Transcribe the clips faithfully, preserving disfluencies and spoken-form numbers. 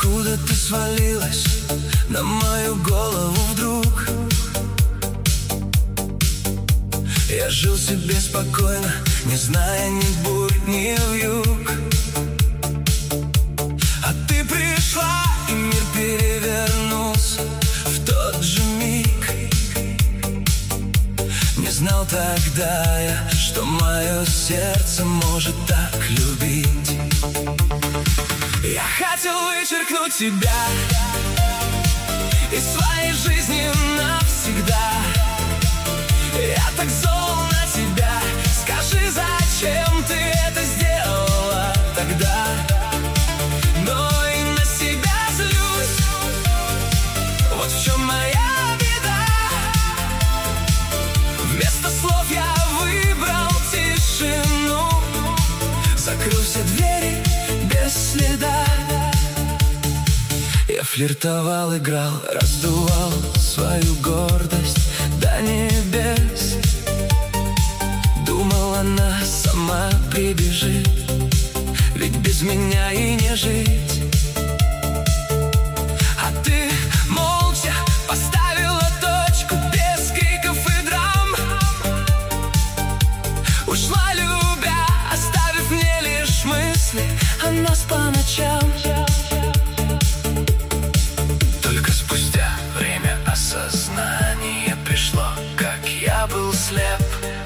Откуда ты свалилась на мою голову вдруг? Я жил себе спокойно, не зная ни бурь, ни вьюг. А ты пришла, и мир перевернулся в тот же миг. Не знал тогда я, что мое сердце может так любить. Я хотел вычеркнуть тебя из своей жизни навсегда. Я так зол на тебя, скажи, зачем ты это сделала тогда? Но и на себя злюсь, вот в чем моя беда. Вместо слов я выбрал тишину, закрыл все двери без следа. Я флиртовал, играл, раздувал свою гордость до небес. Думал, она сама прибежит, ведь без меня и не жить. А ты молча поставила точку без криков и драм. Ушла, любя, оставив мне лишь мысли о нас по ночам. Только спустя время осознание пришло, как я был слеп.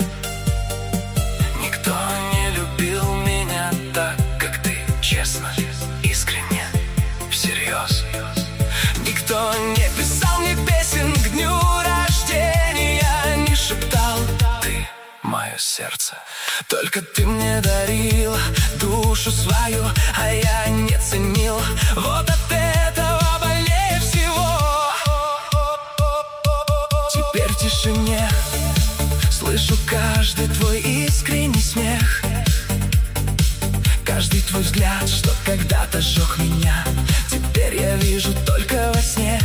Никто не любил меня так, как ты, честно, искренне, всерьез. Никто не писал мне песен к дню рождения, не шептал «ты мое сердце». Только ты мне дарила душу свою, а я не ценил. Вот от этого больнее всего. Теперь в тишине слышу каждый твой искренний смех, каждый твой взгляд, что когда-то сжег меня, теперь я вижу только во сне.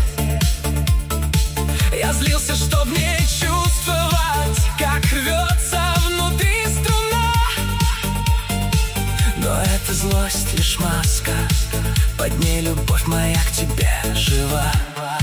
Я злился, чтоб не чувствовать, как рвется внутри струна. Но эта злость лишь маска, под ней любовь моя к тебе жива.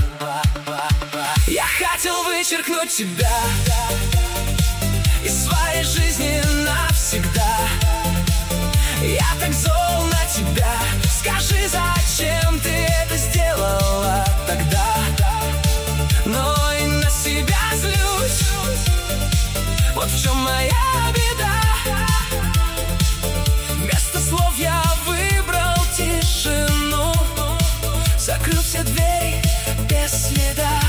Я хотел вычеркнуть тебя из своей жизни навсегда. Я так зол на тебя, скажи, зачем ты это сделала тогда? Но и на себя злюсь, вот в чем моя беда. Вместо слов я выбрал тишину, закрыл все двери без следа.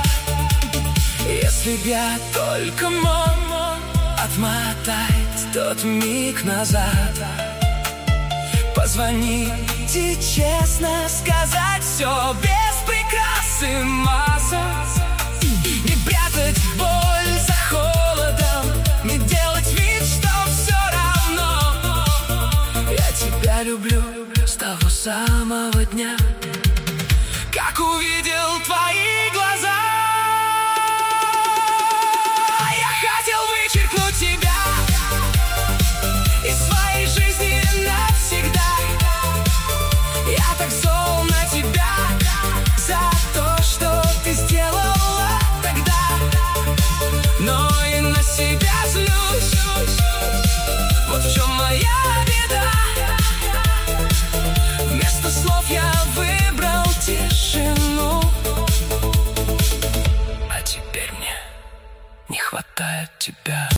Если б я только мог отмотать тот миг назад, позвонить и честно сказать все без прикрас и масок. Не прятать боль за холодом, не делать вид, что все равно. Я тебя люблю с того самого дня, как увидел твои глаза. Тебя из своей жизни навсегда. Я так зол на тебя за то, что ты сделала тогда. Но и на себя злюсь, вот в чем моя беда. Вместо слов я выбрал тишину, а теперь мне не хватает тебя.